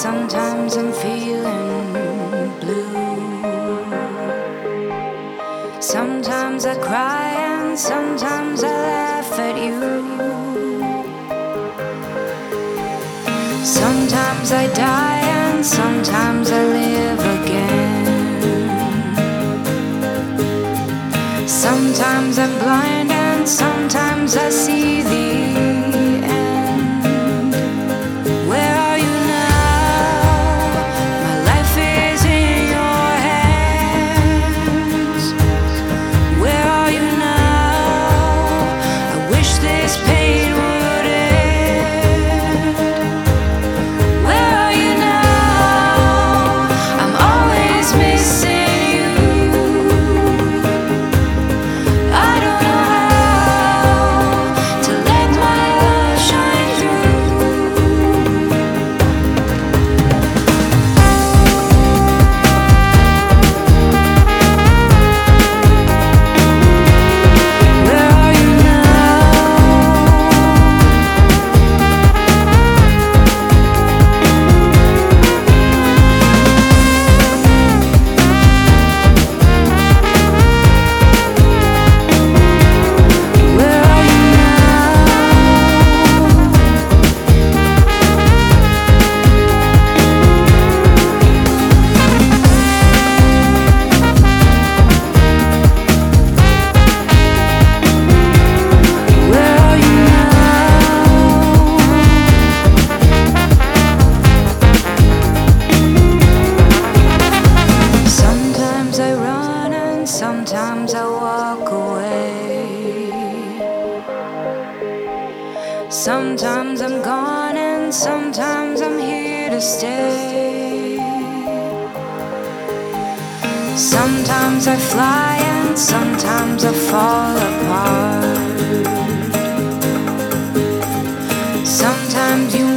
Sometimes I'm feeling blue. Sometimes I cry and sometimes I laugh at you. Sometimes I die and sometimes I live again. Sometimes I'm blind and sometimes I see the end. Where are you now? My life is in your hands. Where are you now? I wish this pain would end. Where are you now? I'm always missing you. I don't know how to let my love shine through. Where are you now? Where are you now? Where are you now? Sometimes I run and sometimes I walk away. Sometimes I'm gone and sometimes I'm here to stay. Sometimes I fly and sometimes I fall apart. Sometimes you